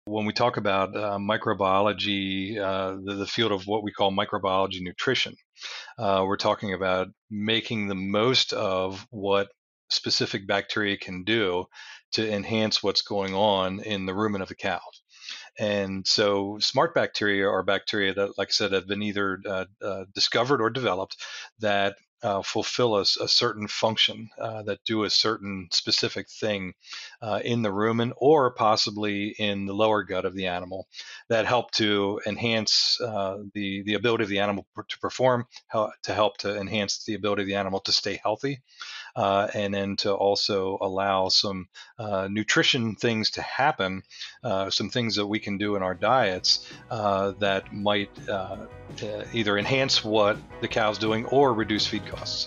When we talk about microbiology, the field of what we call microbiology nutrition, we're talking about making the most of what specific bacteria can do to enhance what's going on in the rumen of the cow. And so, smart bacteria are bacteria that, like I said, have been either discovered or developed that fulfill a certain function, that do a certain specific thing in the rumen or possibly in the lower gut of the animal that help to enhance the ability of the animal to perform, to help to enhance the ability of the animal to stay healthy, and then to also allow some nutrition things to happen, some things that we can do in our diets that might either enhance what the cow's doing or reduce feed costs.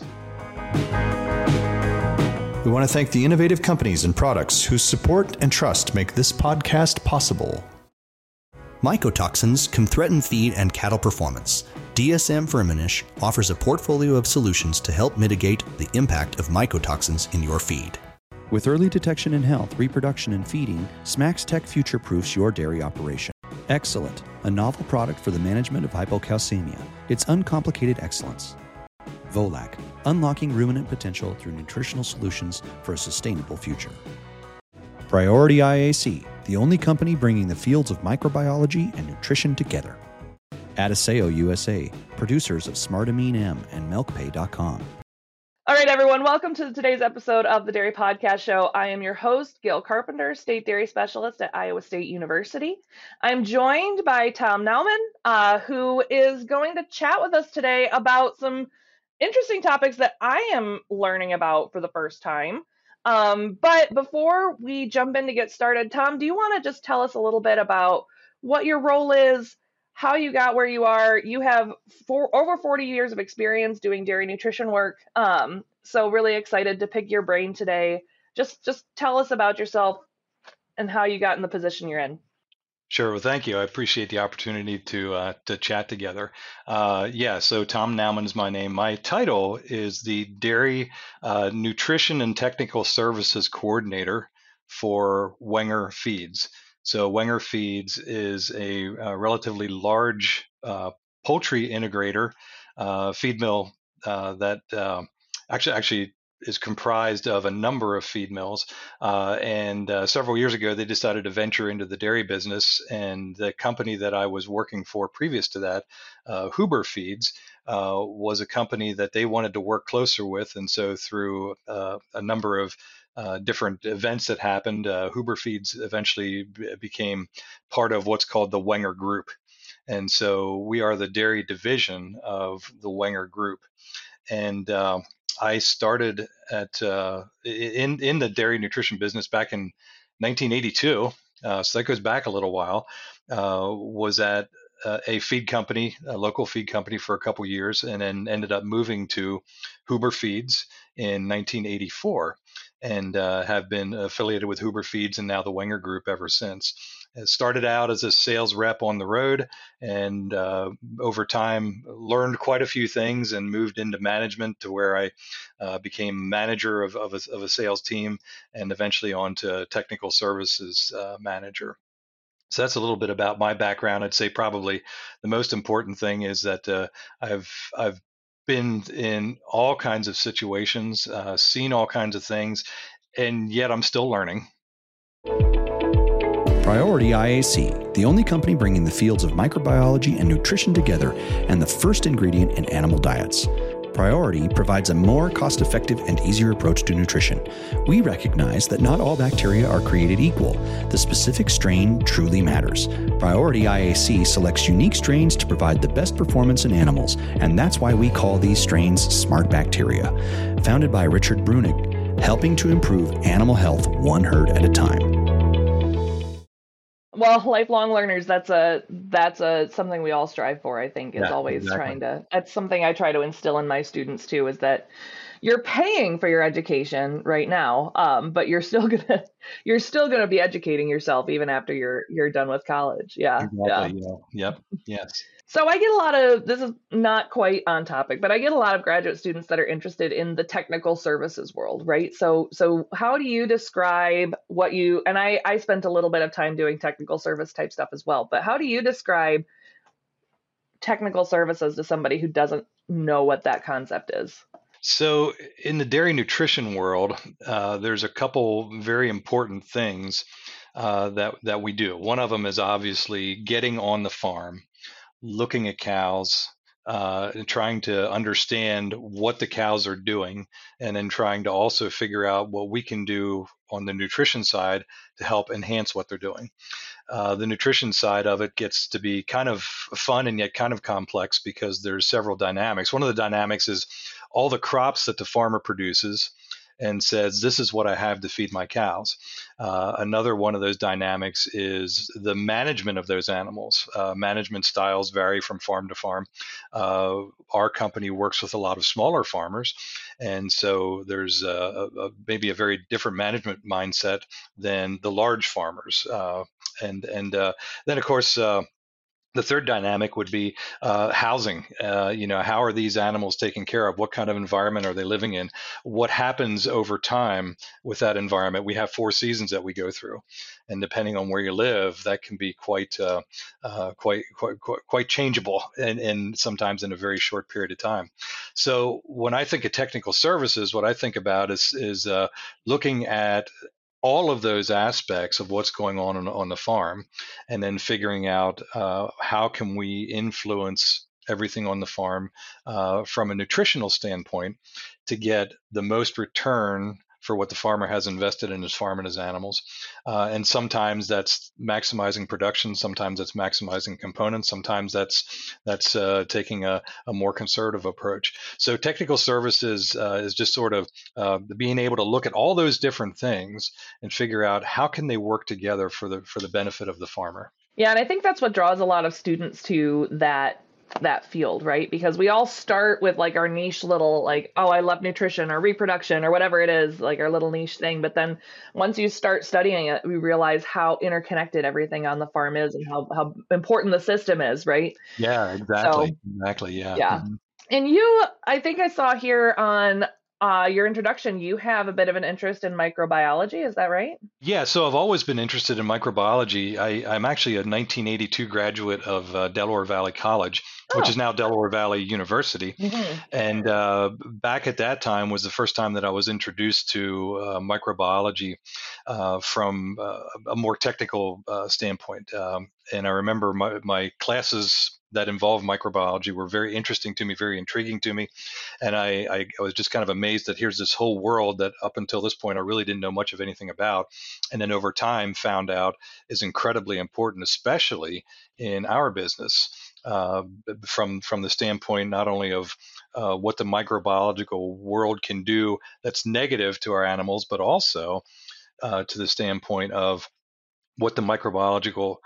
We want to thank the innovative companies and products whose support and trust make this podcast possible. Mycotoxins can threaten feed and cattle performance. DSM Firmenich offers a portfolio of solutions to help mitigate the impact of mycotoxins in your feed. With early detection in health, reproduction, and feeding, Smax Tech future-proofs your dairy operation. Excellent, a novel product for the management of hypocalcemia. It's uncomplicated excellence. Volac, unlocking ruminant potential through nutritional solutions for a sustainable future. Priority IAC, the only company bringing the fields of microbiology and nutrition together. Adiseo USA, producers of SmartAmine M and MilkPay.com. All right, everyone, welcome to today's episode of the Dairy Podcast Show. I am your host, Gail Carpenter, State Dairy Specialist at Iowa State University. I'm joined by Tom Naumann, who is going to chat with us today about some interesting topics that I am learning about for the first time. But before we jump in to get started, Tom, do you want to just tell us a little bit about what your role is, how you got where you are? You have over 40 years of experience doing dairy nutrition work. So really excited to pick your brain today. Just tell us about yourself and how you got in the position you're in. Sure. Well, thank you. I appreciate the opportunity to chat together. So Tom Naumann is my name. My title is the Dairy Nutrition and Technical Services Coordinator for Wenger Feeds. So Wenger Feeds is a relatively large poultry integrator, feed mill that actually is comprised of a number of feed mills. And several years ago, they decided to venture into the dairy business. And the company that I was working for previous to that, Huber Feeds, was a company that they wanted to work closer with. And so through a number of different events that happened, Huber Feeds eventually became part of what's called the Wenger Group. And so we are the dairy division of the Wenger Group. And I started at in the dairy nutrition business back in 1982, so that goes back a little while. Was at a feed company, a local feed company, for a couple years, and then ended up moving to Huber Feeds in 1984, and have been affiliated with Huber Feeds and now the Wenger Group ever since. It started out as a sales rep on the road, and over time learned quite a few things and moved into management to where I became manager of a sales team, and eventually on to technical services manager. So that's a little bit about my background. I'd say probably the most important thing is that I've been in all kinds of situations, seen all kinds of things, and yet I'm still learning. Priority IAC, the only company bringing the fields of microbiology and nutrition together and the first ingredient in animal diets. Priority provides a more cost-effective and easier approach to nutrition. We recognize that not all bacteria are created equal. The specific strain truly matters. Priority IAC selects unique strains to provide the best performance in animals, and that's why we call these strains smart bacteria. Founded by Richard Brunig, helping to improve animal health one herd at a time. Well, lifelong learners, that's something we all strive for, I think, is always exactly. That's something I try to instill in my students too, is that, you're paying for your education right now, but you're still gonna be educating yourself even after you're done with college. Yeah, yeah. Exactly. Yeah. Yep. Yes. So I get a lot of, this is not quite on topic, but I get a lot of graduate students that are interested in the technical services world, right? So how do you describe what you, and I spent a little bit of time doing technical service type stuff as well, but how do you describe technical services to somebody who doesn't know what that concept is? So, in the dairy nutrition world, there's a couple very important things that we do. One of them is obviously getting on the farm, looking at cows, and trying to understand what the cows are doing, and then trying to also figure out what we can do on the nutrition side to help enhance what they're doing. The nutrition side of it gets to be kind of fun and yet kind of complex because there's several dynamics. One of the dynamics is all the crops that the farmer produces and says, this is what I have to feed my cows. Another one of those dynamics is the management of those animals. Management styles vary from farm to farm. Our company works with a lot of smaller farmers, and so there's maybe a very different management mindset than the large farmers. And then, of course, the third dynamic would be housing. How are these animals taken care of? What kind of environment are they living in? What happens over time with that environment? We have 4 seasons that we go through, and depending on where you live, that can be quite changeable, and sometimes in a very short period of time. So when I think of technical services, what I think about is looking at all of those aspects of what's going on the farm, and then figuring out how can we influence everything on the farm from a nutritional standpoint to get the most return for what the farmer has invested in his farm and his animals. And sometimes that's maximizing production, sometimes that's maximizing components, sometimes that's taking a more conservative approach. So technical services is just sort of being able to look at all those different things and figure out how can they work together for the benefit of the farmer. Yeah, and I think that's what draws a lot of students to that field, right? Because we all start with like our niche little, like, oh, I love nutrition or reproduction or whatever it is, like our little niche thing. But then once you start studying it, we realize how interconnected everything on the farm is and how important the system is, right? Yeah, exactly. So, exactly. Yeah. Yeah. Mm-hmm. And you, I think I saw here on your introduction, you have a bit of an interest in microbiology. Is that right? Yeah, so I've always been interested in microbiology. I'm actually a 1982 graduate of Delaware Valley College, which is now Delaware Valley University. Mm-hmm. And back at that time was the first time that I was introduced to microbiology from a more technical standpoint. And I remember my classes that involved microbiology were very interesting to me, very intriguing to me. And I was just kind of amazed that here's this whole world that up until this point I really didn't know much of anything about. And then over time found out is incredibly important, especially in our business, from the standpoint not only of what the microbiological world can do that's negative to our animals, but also to the standpoint of what the microbiological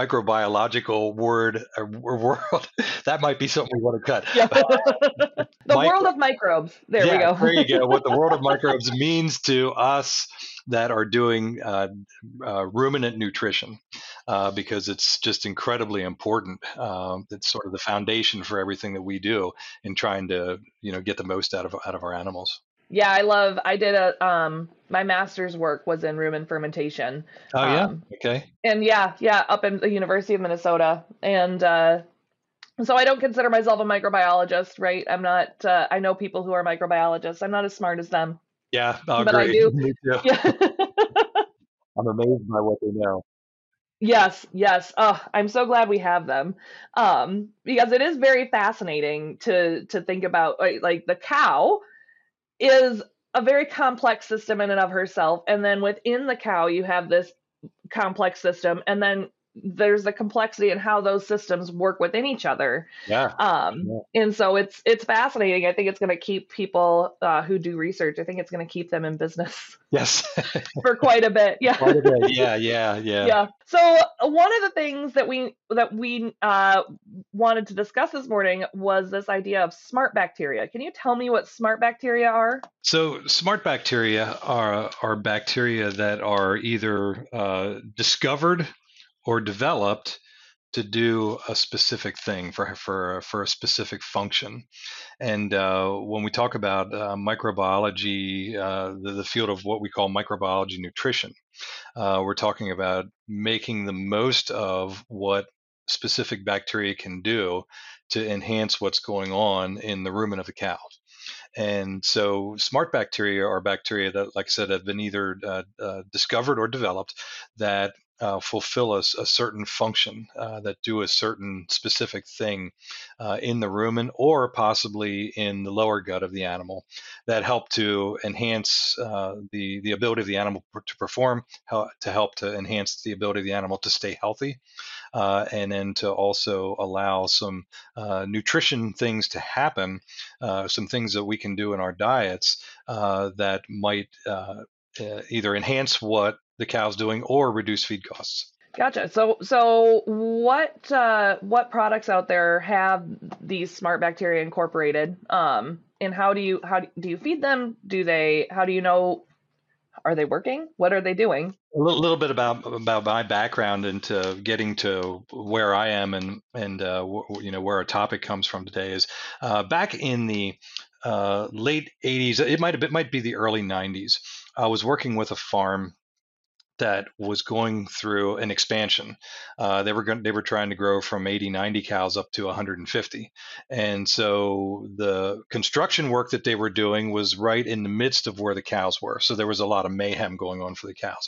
word or world, that might be something we want to cut. Yeah. The world of microbes. There we go. There you go. What the world of microbes means to us that are doing ruminant nutrition, because it's just incredibly important. It's sort of the foundation for everything that we do in trying to get the most out of our animals. Yeah, I did my master's work was in rumen fermentation. Oh, yeah? Okay. And yeah, up in the University of Minnesota. And so I don't consider myself a microbiologist, right? I'm not, I know people who are microbiologists. I'm not as smart as them. Yeah, but I do. Me too. Yeah. I'm amazed by what they know. Yes. Oh, I'm so glad we have them, because it is very fascinating to think about, like the cow is a very complex system in and of herself. And then within the cow, you have this complex system. And then there's the complexity in how those systems work within each other. Yeah. And so it's fascinating. I think it's going to keep people who do research, I think it's going to keep them in business. Yes. For quite a bit. Yeah. Quite a bit. Yeah. So one of the things that we wanted to discuss this morning was this idea of smart bacteria. Can you tell me what smart bacteria are? So smart bacteria are bacteria that are either discovered or developed to do a specific thing for a specific function. And when we talk about microbiology, the field of what we call microbiology nutrition, we're talking about making the most of what specific bacteria can do to enhance what's going on in the rumen of the cow. And so, smart bacteria are bacteria that, like I said, have been either discovered or developed that fulfill a certain function, that do a certain specific thing in the rumen or possibly in the lower gut of the animal that help to enhance the ability of the animal to perform, to help to enhance the ability of the animal to stay healthy, and then to also allow some nutrition things to happen, some things that we can do in our diets that might either enhance what the cow's doing or reduce feed costs. Gotcha. So what products out there have these smart bacteria incorporated? And how do you feed them? How do you know, are they working? What are they doing? A little bit about my background into getting to where I am, and where our topic comes from today is back in the late 80s. It might be the early 90s. I was working with a farm that was going through an expansion. They were trying to grow from 80, 90 cows up to 150. And so the construction work that they were doing was right in the midst of where the cows were. So there was a lot of mayhem going on for the cows.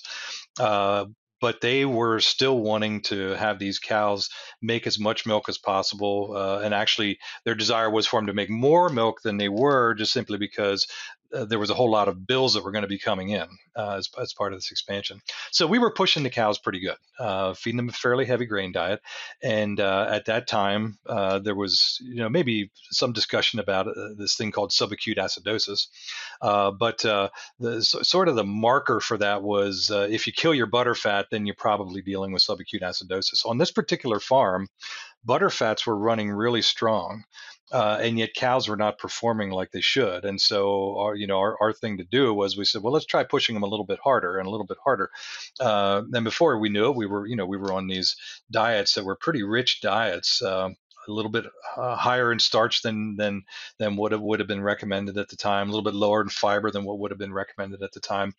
But they were still wanting to have these cows make as much milk as possible. And actually, their desire was for them to make more milk than they were, just simply because there was a whole lot of bills that were going to be coming in as part of this expansion. So we were pushing the cows pretty good, feeding them a fairly heavy grain diet. And at that time, there was maybe some discussion about this thing called subacute acidosis. But sort of the marker for that was if you kill your butterfat, then you're probably dealing with subacute acidosis. On this particular farm, butterfats were running really strong. And yet cows were not performing like they should. And so our thing to do was we said, well, let's try pushing them a little bit harder and a little bit harder. And before we knew it, we were on these diets that were pretty rich diets. A little bit higher in starch than what would have been recommended at the time, a little bit lower in fiber than what would have been recommended at the time,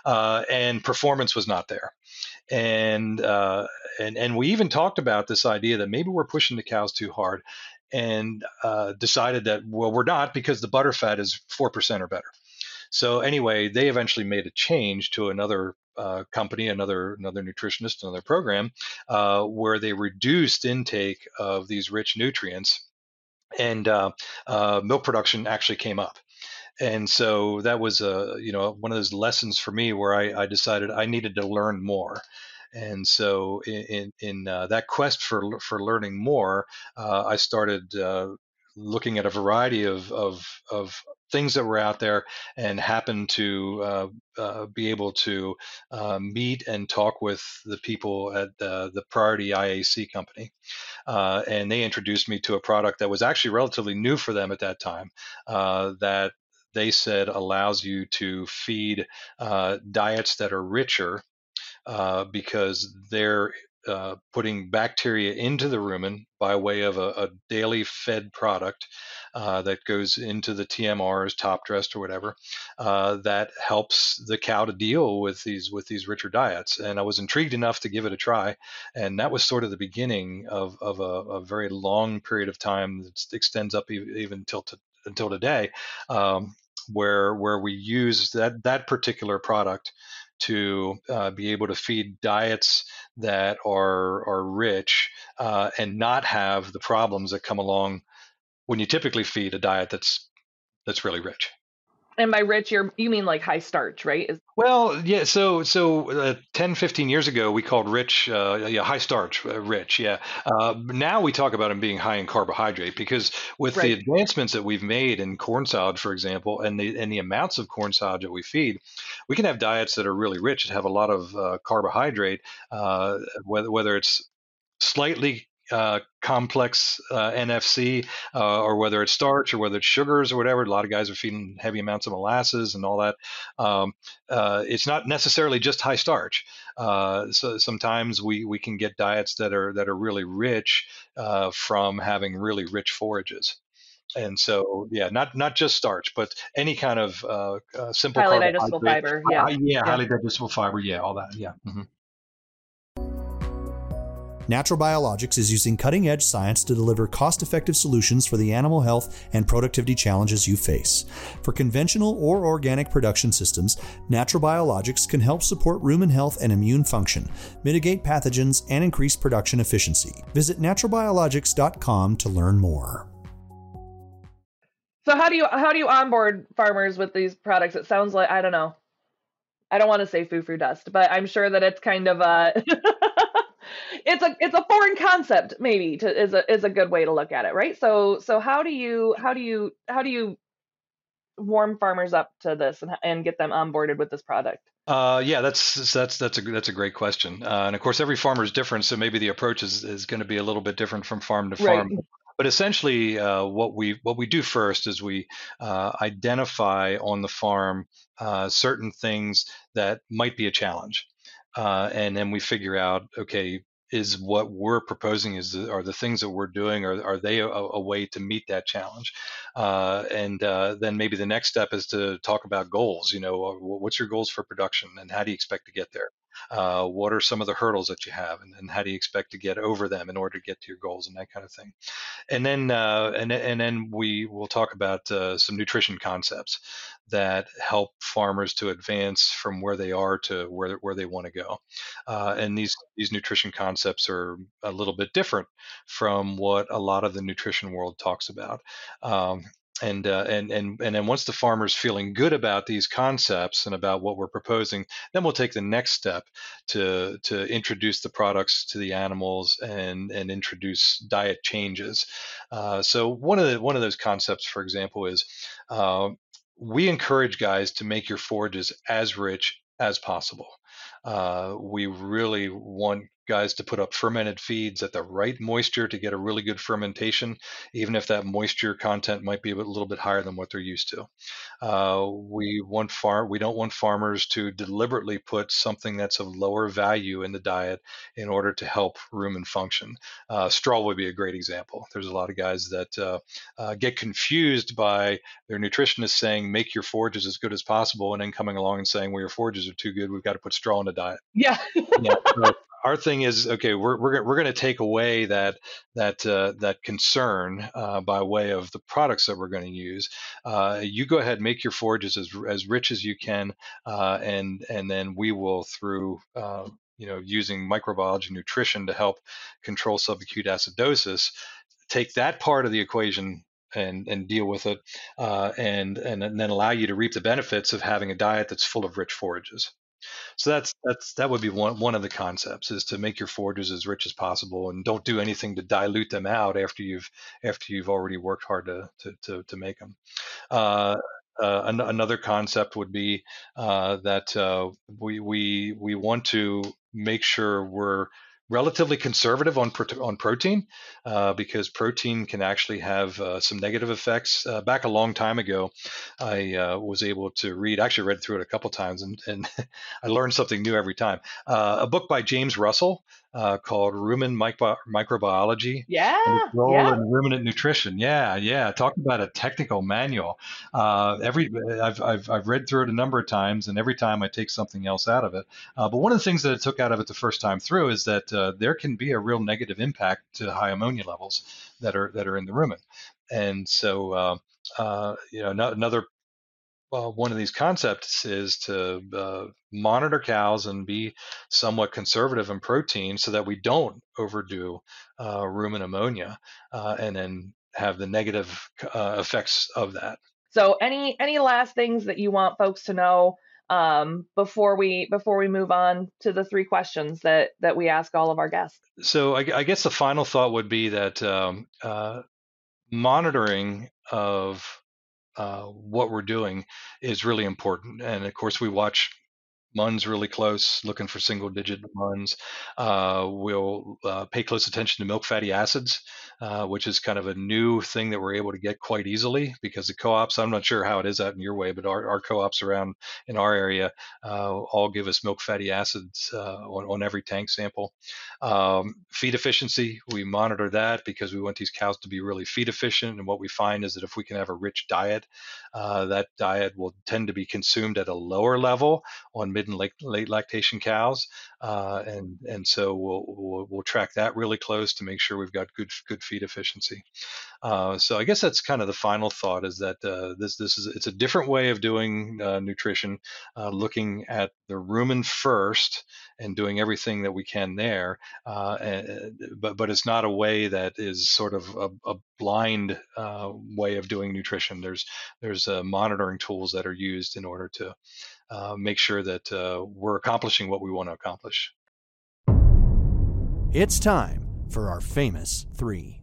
and performance was not there. And we even talked about this idea that maybe we're pushing the cows too hard, and decided that, well, we're not, because the butterfat is 4% or better. So anyway, they eventually made a change to another company, another nutritionist, another program, where they reduced intake of these rich nutrients, and milk production actually came up. And so that was one of those lessons for me where I decided I needed to learn more. And so in that quest for learning more, I started looking at a variety of things that were out there, and happened to be able to meet and talk with the people at the Priority IAC company. And they introduced me to a product that was actually relatively new for them at that time, that they said allows you to feed diets that are richer, because they're putting bacteria into the rumen by way of a daily fed product that goes into the TMRs, top dressed or whatever, that helps the cow to deal with these richer diets. And I was intrigued enough to give it a try, and that was sort of the beginning of a very long period of time that extends up even until today, where we use that particular product to be able to feed diets that are rich, and not have the problems that come along when you typically feed a diet that's really rich. And by rich, you mean like high starch, right? Well, yeah. So 10, 15 years ago, we called rich, high starch, rich. Yeah. Now we talk about them being high in carbohydrate, because with the advancements that we've made in corn salad, for example, and the amounts of corn salad that we feed, we can have diets that are really rich, that have a lot of carbohydrate, whether it's slightly complex NFC, or whether it's starch or whether it's sugars or whatever. A lot of guys are feeding heavy amounts of molasses and all that. It's not necessarily just high starch. So sometimes we can get diets that are really rich from having really rich forages. And so, yeah, not just starch, but any kind of simple Highly digestible carbohydrate. fiber. Yeah. Yeah, Yeah. highly digestible fiber. Yeah, all that. Yeah. Natural Biologics is using cutting-edge science to deliver cost-effective solutions for the animal health and productivity challenges you face. For conventional or organic production systems, Natural Biologics can help support rumen health and immune function, mitigate pathogens, and increase production efficiency. Visit naturalbiologics.com to learn more. So how do you onboard farmers with these products? It sounds like, I don't know. I don't want to say foo-foo dust, but I'm sure that it's kind of a it's a foreign concept, maybe, is a good way to look at it, right? So how do you warm farmers up to this and get them onboarded with this product? Yeah, that's a great question, and of course every farmer is different, so maybe the approach is going to be a little bit different from farm to Right. farm. But essentially, what we do first is we identify on the farm certain things that might be a challenge, and then we figure out, okay, is what we're proposing are the things that we're doing, or are they a way to meet that challenge? And then maybe the next step is to talk about goals. What's your goals for production, and how do you expect to get there? What are some of the hurdles that you have, and how do you expect to get over them in order to get to your goals, and that kind of thing. And then we will talk about some nutrition concepts that help farmers to advance from where they are to where they want to go. And these nutrition concepts are a little bit different from what a lot of the nutrition world talks about. And then once the farmer's feeling good about these concepts and about what we're proposing, then we'll take the next step to introduce the products to the animals and introduce diet changes. So one of those concepts, for example, is we encourage guys to make your forages as rich as possible. We really want guys to put up fermented feeds at the right moisture to get a really good fermentation, even if that moisture content might be a little bit higher than what they're used to. We don't want farmers to deliberately put something that's of lower value in the diet in order to help rumen function. Straw would be a great example. There's a lot of guys that get confused by their nutritionist saying, make your forages as good as possible, and then coming along and saying, well, your forages are too good, we've got to put straw in the diet. Yeah. Yeah. So our thing is, okay, we're going to take away that concern by way of the products that we're going to use. You go ahead and make your forages as rich as you can, and then we will, through using microbiology nutrition to help control subacute acidosis, take that part of the equation and deal with it, and then allow you to reap the benefits of having a diet that's full of rich forages. So that would be one of the concepts, is to make your forages as rich as possible, and don't do anything to dilute them out after you've already worked hard to make them. Another concept would be that we want to make sure we're relatively conservative on protein, because protein can actually have some negative effects. Back a long time ago, I was able to actually read through it a couple times, and I learned something new every time. A book by James Russell called Rumen Microbiology. Yeah. And its role Yeah. in ruminant nutrition. Yeah. Talk about a technical manual. I've read through it a number of times, and every time I take something else out of it. But one of the things that I took out of it the first time through is that there can be a real negative impact to high ammonia levels that are in the rumen. And so another one of these concepts is to monitor cows and be somewhat conservative in protein, so that we don't overdo rumen ammonia, and then have the negative effects of that. So any last things that you want folks to know before we move on to the 3 questions that we ask all of our guests? So I guess the final thought would be that monitoring of what we're doing is really important. And of course, we watch MUNs really close, looking for single-digit MUNs. We'll pay close attention to milk fatty acids, which is kind of a new thing that we're able to get quite easily because the co-ops, I'm not sure how it is out in your way, but our co-ops around in our area all give us milk fatty acids on every tank sample. Feed efficiency, we monitor that because we want these cows to be really feed efficient. And what we find is that if we can have a rich diet, that diet will tend to be consumed at a lower level on mid and late lactation cows, and so we'll track that really close to make sure we've got good feed efficiency. So I guess that's kind of the final thought is that it's a different way of doing nutrition, looking at the rumen first and doing everything that we can there, but it's not a way that is sort of a blind way of doing nutrition. There's monitoring tools that are used in order to make sure that we're accomplishing what we want to accomplish. It's time for our famous three.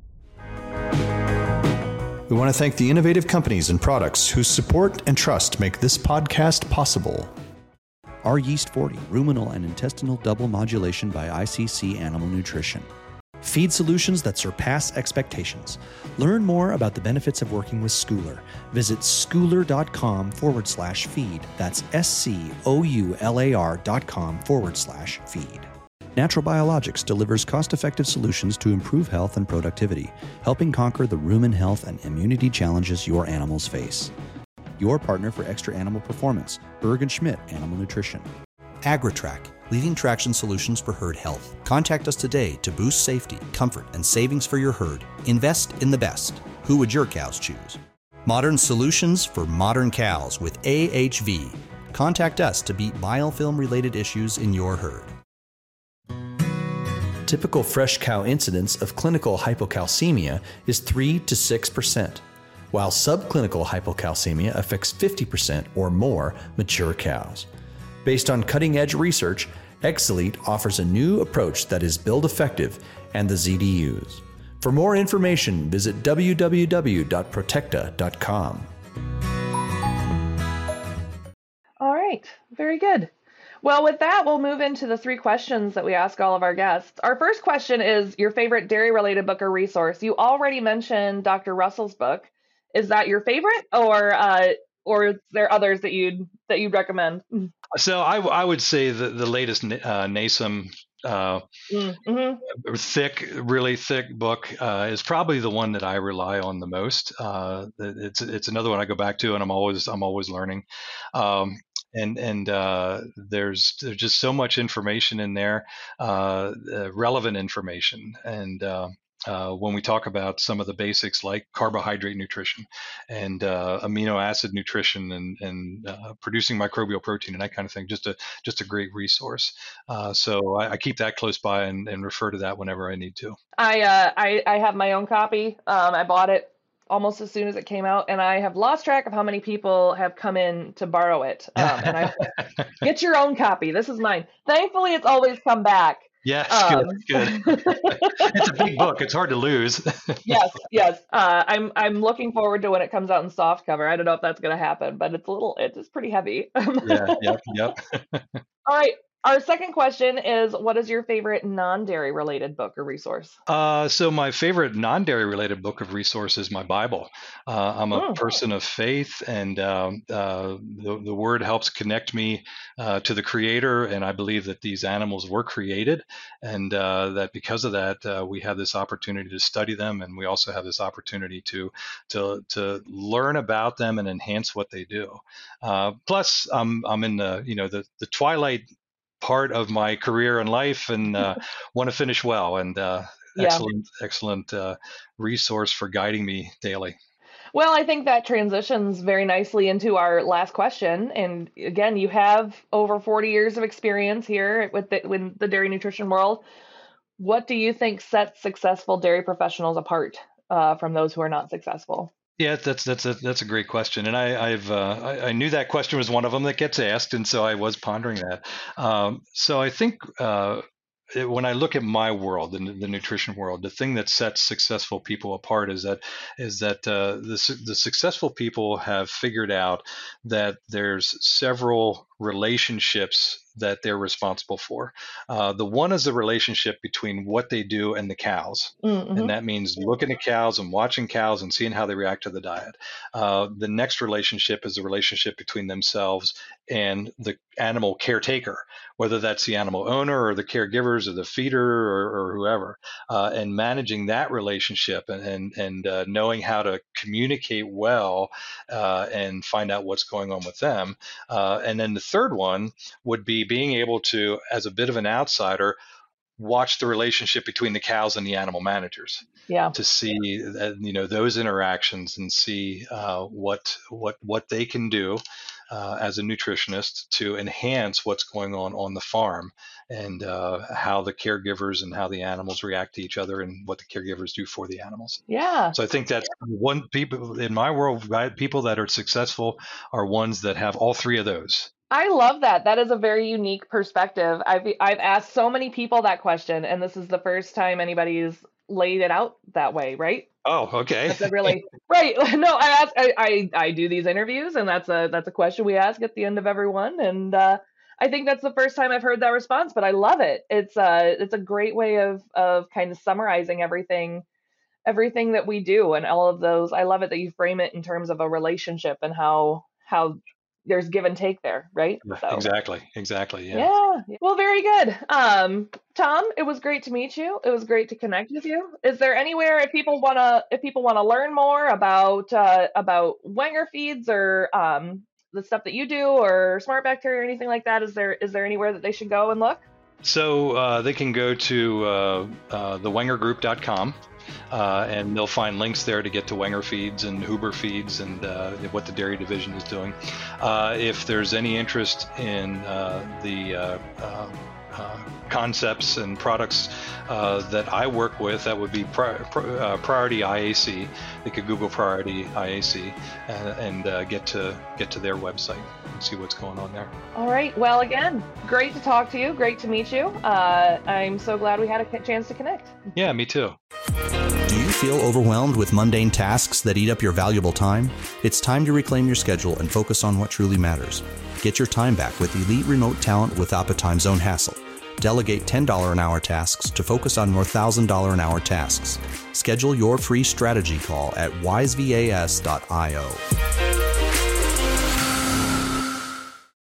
We want to thank the innovative companies and products whose support and trust make this podcast possible. Our Yeast 40, ruminal and intestinal double modulation by ICC Animal Nutrition. Feed solutions that surpass expectations. Learn more about the benefits of working with Schouler. Visit schouler.com/feed. That's SCOULAR.com/feed. Natural Biologics delivers cost-effective solutions to improve health and productivity, helping conquer the rumen health and immunity challenges your animals face. Your partner for extra animal performance, Berg & Schmidt Animal Nutrition. AgriTrack, leading traction solutions for herd health. Contact us today to boost safety, comfort, and savings for your herd. Invest in the best. Who would your cows choose? Modern solutions for modern cows with AHV. Contact us to beat biofilm-related issues in your herd. Typical fresh cow incidence of clinical hypocalcemia is 3 to 6%, while subclinical hypocalcemia affects 50% or more mature cows. Based on cutting-edge research, Exelite offers a new approach that is build effective and the ZDUs. For more information, visit www.protecta.com. All right, very good. Well, with that, we'll move into the three questions that we ask all of our guests. Our first question is your favorite dairy-related book or resource. You already mentioned Dr. Russell's book. Is that your favorite, or is there others that you'd recommend? So I would say the latest NASEM really thick book is probably the one that I rely on the most. It's another one I go back to, and I'm always learning. And there's just so much information in there, relevant information. And when we talk about some of the basics like carbohydrate nutrition and amino acid nutrition and producing microbial protein and that kind of thing, just a great resource. So I keep that close by and refer to that whenever I need to. I have my own copy. I bought it almost as soon as it came out, and I have lost track of how many people have come in to borrow it. And I get your own copy. This is mine. Thankfully, it's always come back. Yes, good. It's a big book. It's hard to lose. Yes. I'm looking forward to when it comes out in soft cover. I don't know if that's going to happen, but it's pretty heavy. Yep. All right. Our second question is, what is your favorite non-dairy related book or resource? So my favorite non-dairy related book of resource is my Bible. I'm a person of faith, and the Word helps connect me to the Creator, and I believe that these animals were created, and that because of that, we have this opportunity to study them, and we also have this opportunity to learn about them and enhance what they do. Plus, I'm in the twilight part of my career and life, and want to finish well, and excellent resource for guiding me daily. Well, I think that transitions very nicely into our last question. And again, you have over 40 years of experience here with the dairy nutrition world. What do you think sets successful dairy professionals apart from those who are not successful? Yeah, that's a great question, and I knew that question was one of them that gets asked, and so I was pondering that. So I think when I look at my world, the nutrition world, the thing that sets successful people apart is that the successful people have figured out that there's several relationships that they're responsible for. The one is the relationship between what they do and the cows. Mm-hmm. And that means looking at cows and watching cows and seeing how they react to the diet. The next relationship is the relationship between themselves and the animal caretaker, whether that's the animal owner or the caregivers or the feeder or whoever, and managing that relationship and knowing how to communicate well and find out what's going on with them. And then the third one would be being able to, as a bit of an outsider, watch the relationship between the cows and the animal managers. Yeah. To see those interactions and see what they can do as a nutritionist to enhance what's going on the farm, and how the caregivers and how the animals react to each other and what the caregivers do for the animals. Yeah. So I think that's people in my world, people that are successful are ones that have all three of those. I love that. That is a very unique perspective. I've asked so many people that question, and this is the first time anybody's laid it out that way, right? Oh, okay. That's a really right. No, I do these interviews, and that's a question we ask at the end of every one, and I think that's the first time I've heard that response, but I love it. It's a great way of kind of summarizing everything that we do and all of those. I love it that you frame it in terms of a relationship and how there's give and take there, right? So. Exactly. Yeah. Well, very good. Tom, it was great to meet you. It was great to connect with you. Is there anywhere if people wanna learn more about Wenger feeds or the stuff that you do or Smart Bacteria or anything like that? Is there anywhere that they should go and look? So they can go to thewengergroup.com. And they'll find links there to get to Wenger Feeds and Huber Feeds and what the dairy division is doing. If there's any interest in the concepts and products that I work with, that would be Priority IAC. They could Google Priority IAC and get to their website and see what's going on there. All right. Well, again, great to talk to you. Great to meet you. I'm so glad we had a chance to connect. Yeah, me too. Do you feel overwhelmed with mundane tasks that eat up your valuable time? It's time to reclaim your schedule and focus on what truly matters. Get your time back with elite remote talent without the time zone hassle. Delegate $10 an hour tasks to focus on more $1,000 an hour tasks. Schedule your free strategy call at wisevas.io.